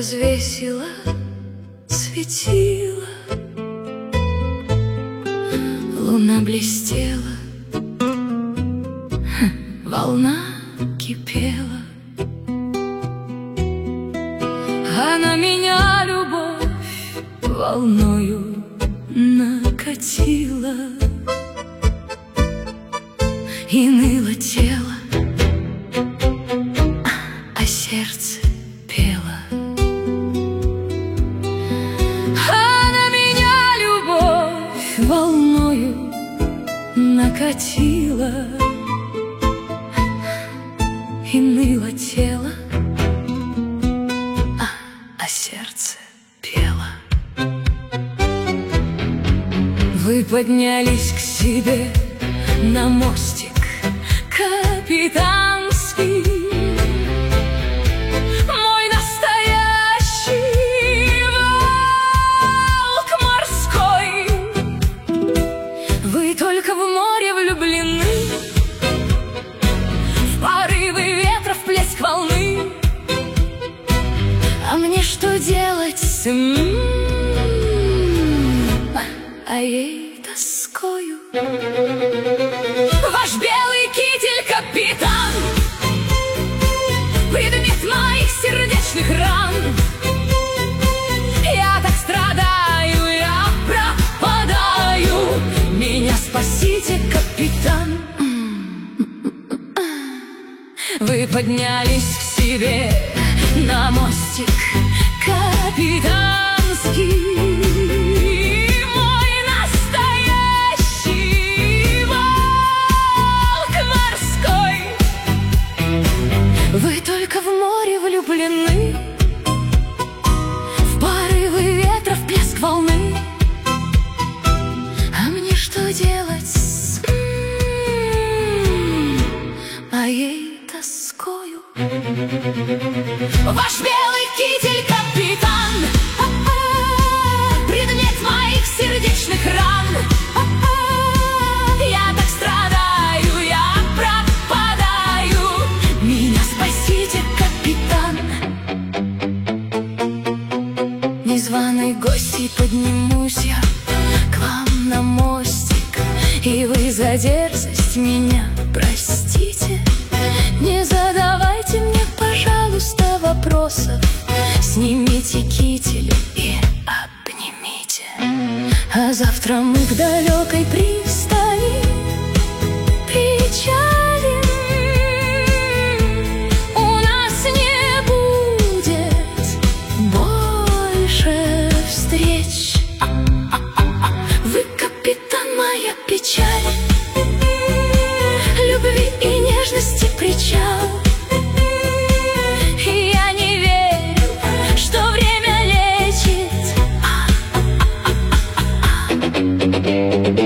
развесила светила, луна блестела, волна кипела, а на меня любовь волною накатила, и ныло тело, а сердце пело. А на меня любовь волною накатила, и ныло тело, а сердце пело. Вы поднялись к себе на мостик капитанский, мой настоящий волк морской. Вы только в море влюблены, в порывы ветра, в плеск волны. А мне что делать с а ей тоскою? Ваш белый китель, капитан, предмет моих сердечных ран. Я так страдаю, я пропадаю. Меня спасите, капитан. Вы поднялись к себе на мостик капитанский, вы только в море влюблены, в порывы ветра, в плеск волны. А мне что делать с моей тоскою? Ваш белый китель, капитан, предмет моих сердечных ран. Я так страдаю, я пропадаю. Меня спасите, капитан. Незваной гостьей поднимусь я к вам на мостик, и вы за дерзость меня простите. Не задавайте мне, пожалуйста, вопросов. Снимите китель и обнимите. А завтра мы к далекой пристани причалим. У нас не будет больше встреч. Вы, капитан, моя печаль, любви и нежности причал. И я не верю, что время лечит.